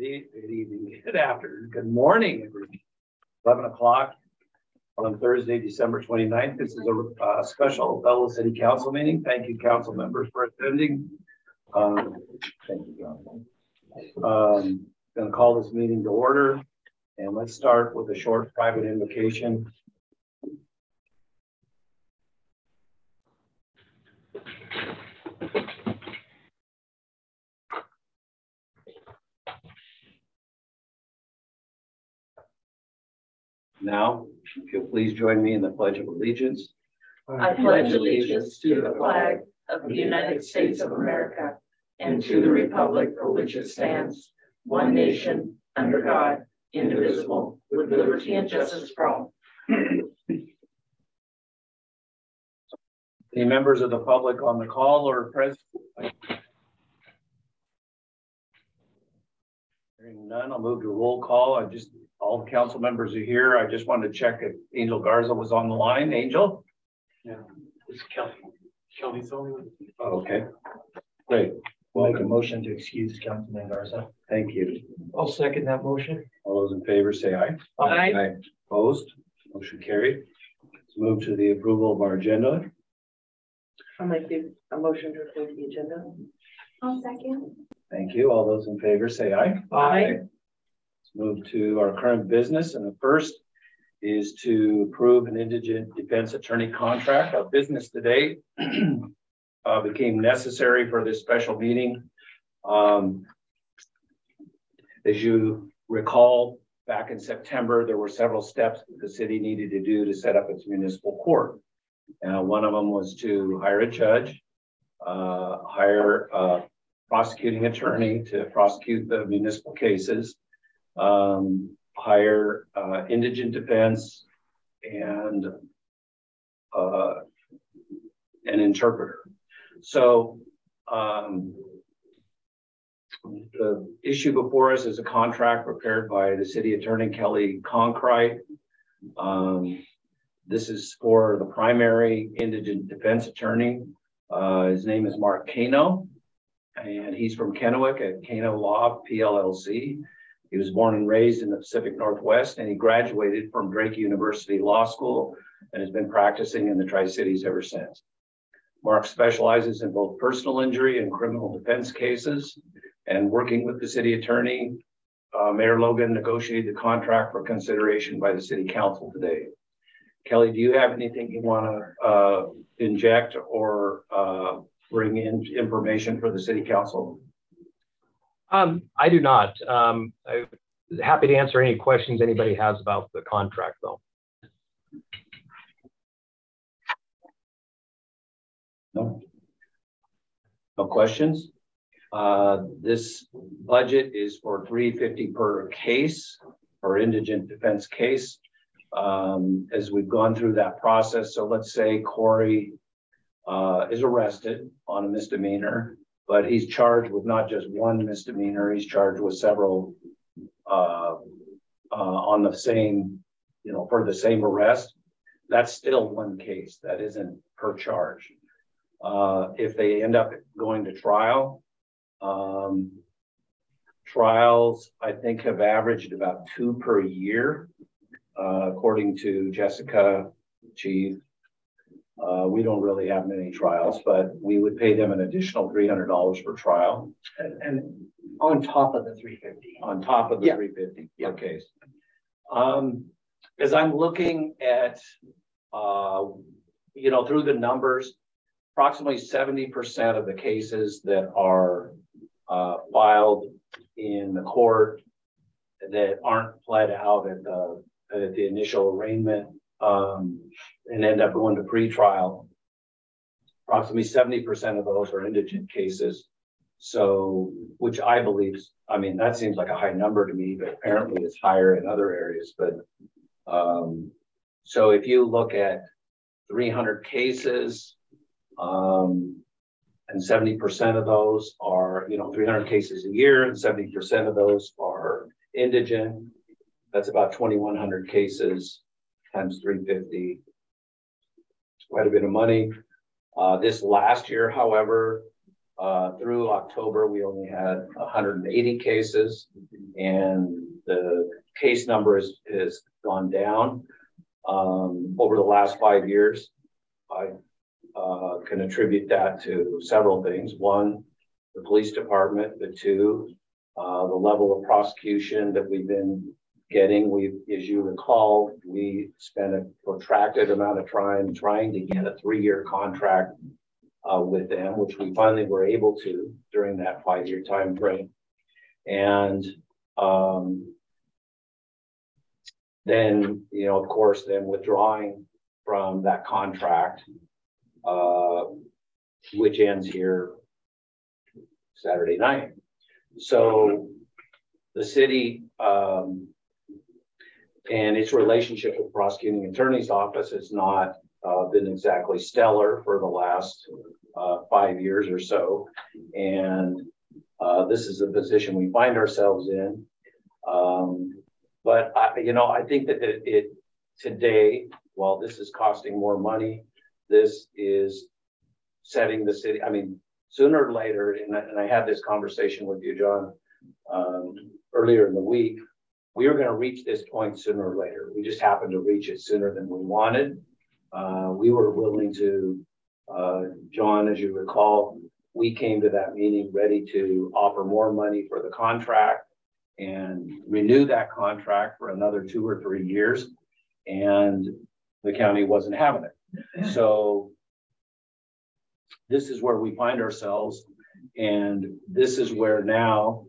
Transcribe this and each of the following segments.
Good evening, good afternoon, good morning, everyone. 11 o'clock on Thursday, December 29th. This is a special Belleville City Council meeting. Thank you, council members, for attending. Thank you, John. Going to call this meeting to order, and let's start with a short private invocation. Now, if you'll please join me in the Pledge of Allegiance. I pledge allegiance to the flag of the United States of America and to the republic for which it stands, one nation, under God, indivisible, with liberty and justice for all. Any members of the public on the call or present? Hearing none, I'll move to roll call. All the council members are here. I just wanted to check if Angel Garza was on the line. Angel? Yeah, it's Kelly. Kelly's only one. Okay, great. We'll make a motion to excuse Councilman Garza. Thank you. I'll second that motion. All those in favor say aye. Aye. Opposed? Motion carried. Let's move to the approval of our agenda. I'll make a motion to approve the agenda. I'll second. Thank you. All those in favor say aye. Aye. Move to our current business, and the first is to approve an indigent defense attorney contract. Our business today became necessary for this special meeting. As you recall, back in September, there were several steps that the city needed to do to set up its municipal court. One of them was to hire a judge, hire a prosecuting attorney to prosecute the municipal cases, hire indigent defense, and an interpreter. So the issue before us is a contract prepared by the city attorney, Kelly Concrete. This is for the primary indigent defense attorney. His name is Mark Cano, and he's from Kennewick at Cano Law PLLC. He was born and raised in the Pacific Northwest, and he graduated from Drake University Law School and has been practicing in the Tri-Cities ever since. Mark specializes in both personal injury and criminal defense cases, and working with the city attorney, Mayor Logan negotiated the contract for consideration by the city council today. Kelly, do you have anything you want to inject or bring in information for the city council? I do not. I'm happy to answer any questions anybody has about the contract, though. No questions. This budget is for $350 per case, per indigent defense case. As we've gone through that process, so let's say Corey is arrested on a misdemeanor, but he's charged with not just one misdemeanor, he's charged with several on the same, for the same arrest. That's still one case. That isn't per charge. If they end up going to trial, trials, I think, have averaged about 2 per year, according to Jessica, chief. We don't really have many trials, but we would pay them an additional $300 per trial. And on top of the 350. On top of the 350 per case. As I'm looking at, through the numbers, approximately 70% of the cases that are filed in the court that aren't pled out at the initial arraignment and end up going to pre-trial, approximately 70% of those are indigent cases. So, which I believe, that seems like a high number to me, but apparently it's higher in other areas. But so if you look at 300 cases, and 70% of those are, 300 cases a year, and 70% of those are indigent. That's about 2,100 cases times 350. It's quite a bit of money. This last year, however, Through October, we only had 180 cases, and the case number has gone down over the last 5 years. I can attribute that to several things. One, the police department, but two, the level of prosecution that we've been getting. As you recall, we spent a protracted amount of time trying to get a 3-year contract with them, which we finally were able to during that 5-year time frame. And then, of course, then withdrawing from that contract, which ends here Saturday night. So the city and its relationship with the prosecuting attorney's office has not been exactly stellar for the last 5 years or so. And this is the position we find ourselves in. But I think that it today, while this is costing more money, this is setting the city. I mean, sooner or later, and I had this conversation with you, John, earlier in the week, we were going to reach this point sooner or later. We just happened to reach it sooner than we wanted. We were willing to, John, as you recall, we came to that meeting ready to offer more money for the contract and renew that contract for another 2 or 3 years. And the county wasn't having it. So this is where we find ourselves. And this is where now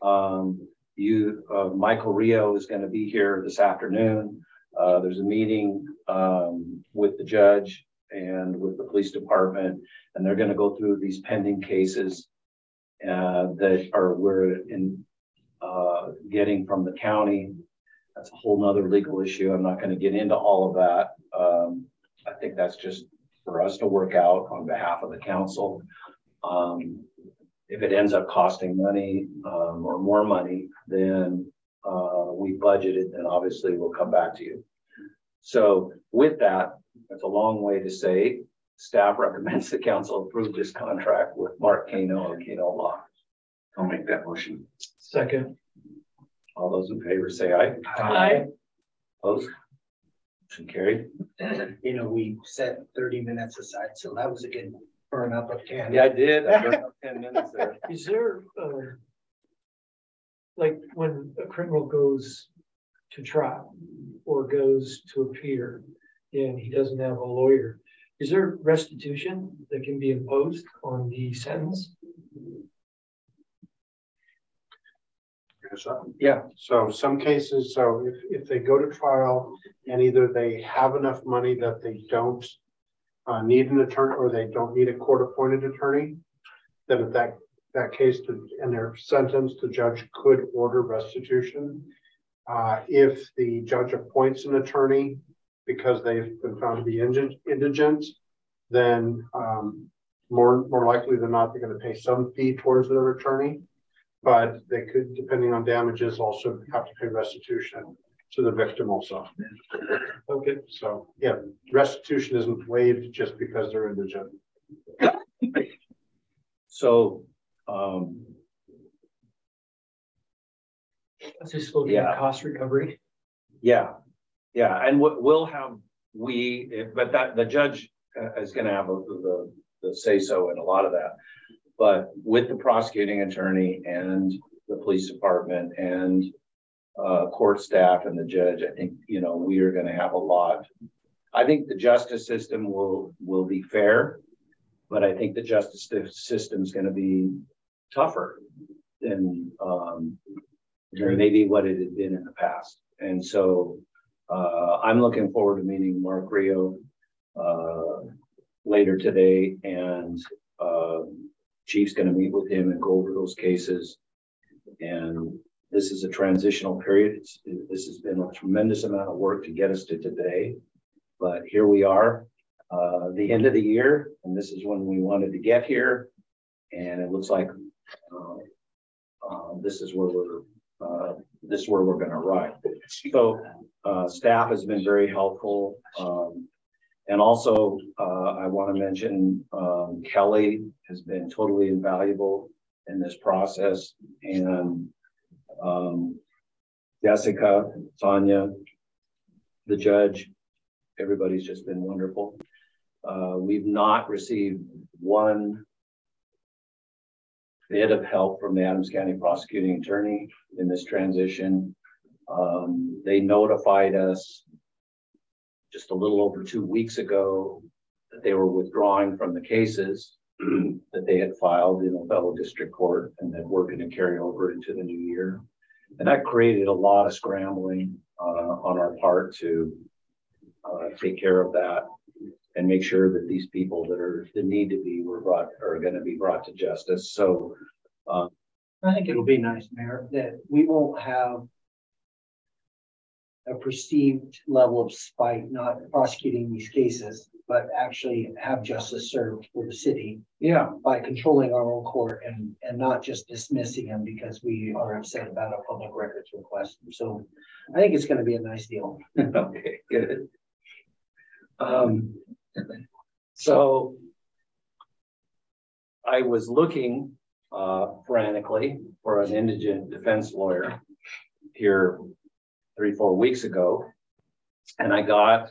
Michael Rio is going to be here this afternoon. There's a meeting with the judge and with the police department, and they're going to go through these pending cases that we're getting from the county. That's a whole nother legal issue. I'm not going to get into all of that. I think that's just for us to work out on behalf of the council. If it ends up costing money or more money than we budgeted, then obviously we'll come back to you. So with that, that's a long way to say staff recommends the council approve this contract with Mark Cano of Cano Law. I'll make that motion. Second. All those in favor say aye. Aye. Opposed? Motion carried. We set 30 minutes aside, so that was a good burn up of 10. Yeah, I did. I burned up 10 minutes there. Is there, like when a criminal goes to trial or goes to appear and he doesn't have a lawyer, is there restitution that can be imposed on the sentence? Yeah. So some cases, so if they go to trial and either they have enough money that they don't need an attorney or they don't need a court-appointed attorney, then if that case and they're sentenced, the judge could order restitution. If the judge appoints an attorney because they've been found to be indigent, then more likely than not, they're going to pay some fee towards their attorney. But they could, depending on damages, also have to pay restitution to the victim also. Okay. So yeah, restitution isn't waived just because they're indigent. So That's just looking at cost recovery. yeah, and we'll have but that the judge is going to have the say so in a lot of that. But with the prosecuting attorney and the police department and court staff and the judge, I think, we are going to have a lot. I think the justice system will be fair, but I think the justice system is going to be tougher than maybe what it had been in the past. And so I'm looking forward to meeting Mark Rio later today, and Chief's going to meet with him and go over those cases. And this is a transitional period. This has been a tremendous amount of work to get us to today, but here we are, the end of the year, and this is when we wanted to get here. And it looks like this is where we're going to arrive. So staff has been very helpful. And also, I want to mention Kelly has been totally invaluable in this process, and Jessica, Tanya, the judge, everybody's just been wonderful. We've not received one bit of help from the Adams County prosecuting attorney in this transition. They notified us just a little over 2 weeks ago that they were withdrawing from the cases that they had filed in Othello District Court and that were going to carry over into the new year. And that created a lot of scrambling on our part to take care of that and make sure that these people that need to be are going to be brought to justice. So I think it'll be nice, Mayor, that we won't have a perceived level of spite, not prosecuting these cases, but actually have justice served for the city. yeah, By controlling our own court and not just dismissing them because we are upset about a public records request. So I think it's going to be a nice deal. okay, good. So I was looking frantically for an indigent defense lawyer here 3-4 weeks ago, and I got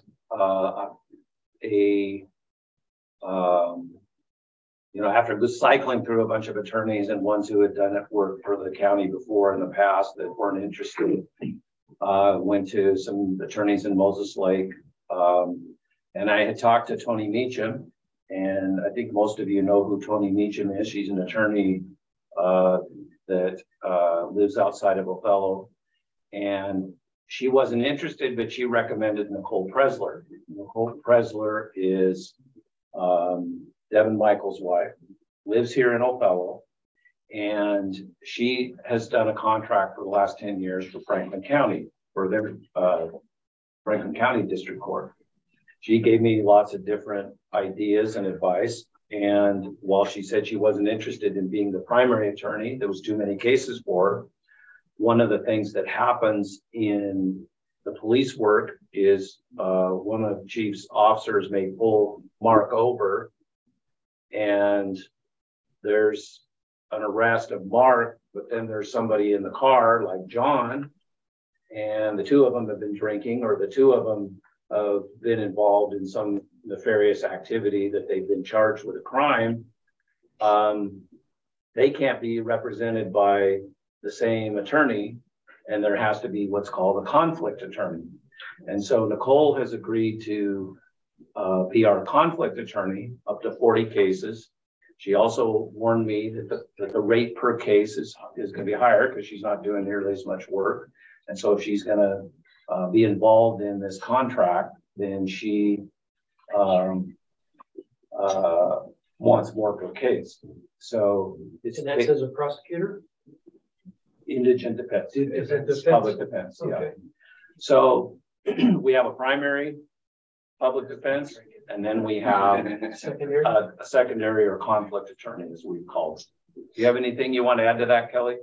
after cycling through a bunch of attorneys and ones who had done it work for the county before in the past that weren't interested, went to some attorneys in Moses Lake, and I had talked to Tony Meacham, and I think most of you know who Tony Meacham is. She's an attorney that lives outside of Othello, and she wasn't interested, but she recommended Nicole Presler. Nicole Presler is Devin Michael's wife, lives here in Othello, and she has done a contract for the last 10 years for Franklin County, for their Franklin County District Court. She gave me lots of different ideas and advice. And while she said she wasn't interested in being the primary attorney, there was too many cases for her. One of the things that happens in the police work is one of the chief's officers may pull Mark over, and there's an arrest of Mark, but then there's somebody in the car like John, and the two of them have been drinking, or the two of them have been involved in some nefarious activity that they've been charged with a crime. They can't be represented by the same attorney, and there has to be what's called a conflict attorney. And so Nicole has agreed to be our conflict attorney up to 40 cases. She also warned me that the rate per case is going to be higher because she's not doing nearly as much work. And so if she's going to be involved in this contract, then she wants more per case. So it's And that's as a prosecutor? Indigent defense. Is it defense? Public defense, Okay. yeah. So we have a primary public defense, and then we have Secondary? a secondary or conflict attorney, as we call it. Do you have anything you want to add to that, Kelly?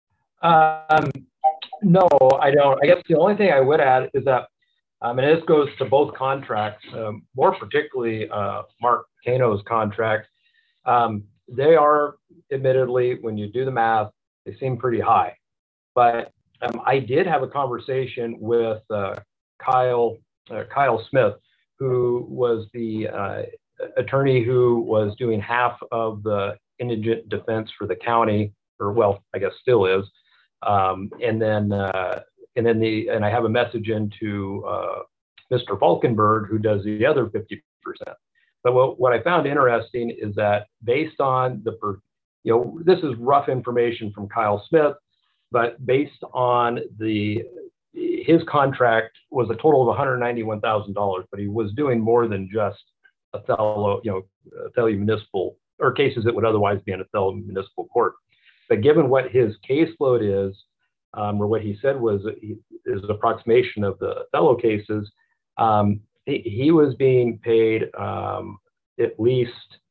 No, I don't. I guess the only thing I would add is that, and this goes to both contracts, more particularly Mark Cano's contract. They are, admittedly, when you do the math, they seem pretty high. But I did have a conversation with Kyle Smith, who was the attorney who was doing half of the indigent defense for the county, or well, I guess still is. And I have a message into Mr. Falkenberg, who does the other 50%. But what I found interesting is that based on this is rough information from Kyle Smith, but based on his contract was a total of $191,000, but he was doing more than just Othello municipal, or cases that would otherwise be in Othello municipal court. But given what his caseload is, or what he said was his approximation of the Othello cases, he was being paid at least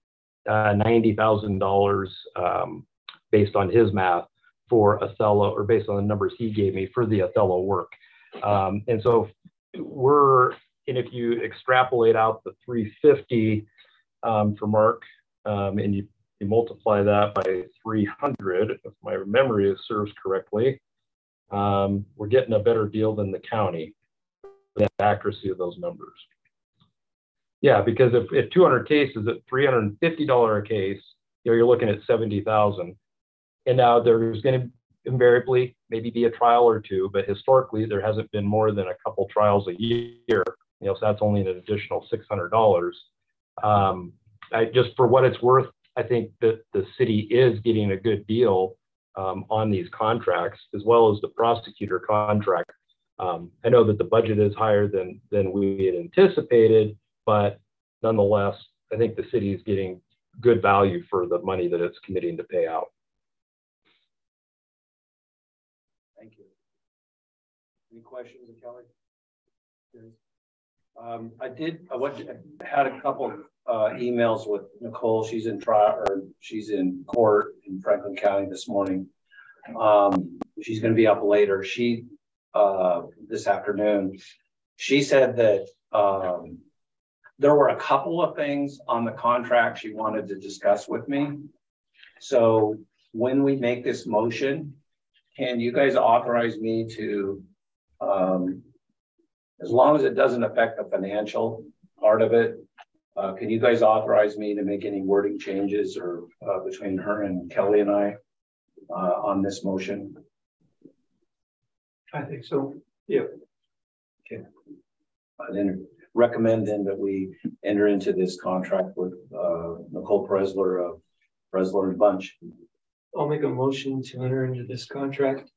$90,000 based on his math for Othello, or based on the numbers he gave me for the Othello work. And so we're and if you extrapolate out the 350 for Mark, and you multiply that by 300, if my memory serves correctly, we're getting a better deal than the county, the accuracy of those numbers. Yeah, because if 200 cases at $350 a case, you're looking at 70,000. And now there's going to invariably maybe be a trial or two, but historically there hasn't been more than a couple trials a year. So that's only an additional $600. Just for what it's worth, I think that the city is getting a good deal on these contracts, as well as the prosecutor contract. I know that the budget is higher than we had anticipated, but nonetheless, I think the city is getting good value for the money that it's committing to pay out. Thank you. Any questions, Kelly? I had a couple emails with Nicole. She's in trial, or she's in court in Franklin County this morning. She's going to be up later. This afternoon, she said that there were a couple of things on the contract she wanted to discuss with me. So when we make this motion, can you guys authorize me to, as long as it doesn't affect the financial part of it, can you guys authorize me to make any wording changes or between her and Kelly and I on this motion? I think so. Yeah. Okay. Then recommend then that we enter into this contract with Nicole Presler of Presler and Bunch. I'll make a motion to enter into this contract.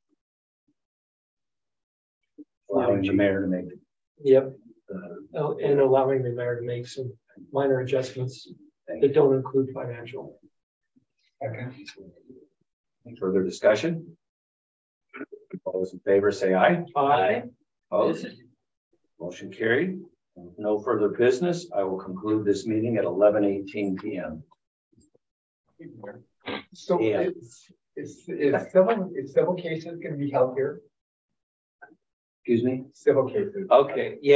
Allowing the mayor to make it. Yep. And allowing the mayor to make some minor adjustments that don't include financial. Okay. Any further discussion? All those in favor say aye. Aye. Opposed? Motion carried. No further business. I will conclude this meeting at 11:18 p.m. So Yeah. is civil cases can be held here? Excuse me? Civil cases. Okay. Yeah.